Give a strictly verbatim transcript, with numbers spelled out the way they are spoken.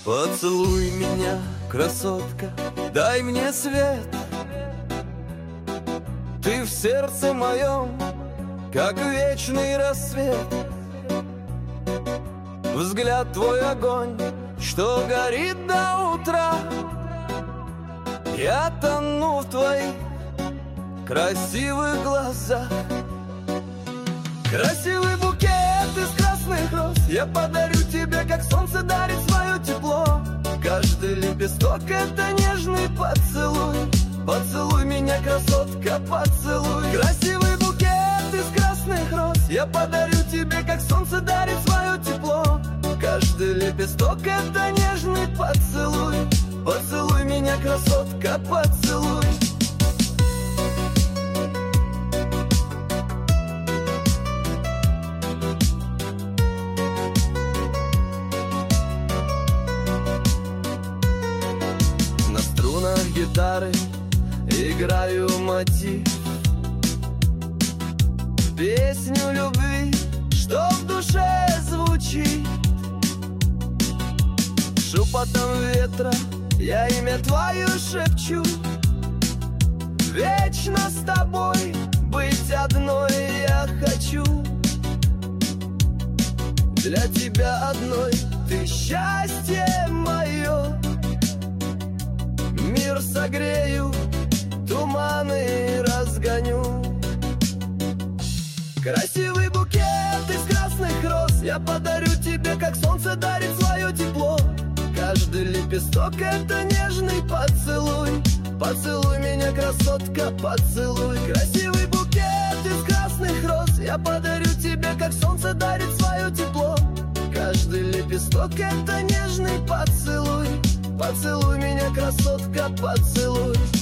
Поцелуй меня, красотка, дай мне свет. Ты в сердце моем, как вечный рассвет. Взгляд твой огонь, что горит до утра. Я тону в твоих красивых глазах. Красивый букет из красных роз я подарю тебе, как солнце дарит свое тепло. Каждый лепесток — это нежный поцелуй. Поцелуй меня, красотка, поцелуй. Красивый букет из красных роз я подарю тебе, как солнце дарит свое тепло. Каждый лепесток — это нежный поцелуй. Поцелуй меня, красотка, поцелуй. На струнах гитары играю мотив, песню любви, что в душе звучит. Шепотом ветра я имя твое шепчу. Вечно с тобой быть одной я хочу. Для тебя одной ты счастье мое. Мир согрею, туманы разгоню. Красивый букет из красных роз я подарю тебе, как солнце дарит свое тепло. Каждый лепесток — это нежный поцелуй. Поцелуй меня, красотка, поцелуй. Красивый букет из красных роз я подарю тебе, как солнце дарит свое тепло. Каждый лепесток — это нежный поцелуй. Поцелуй меня, красотка, поцелуй.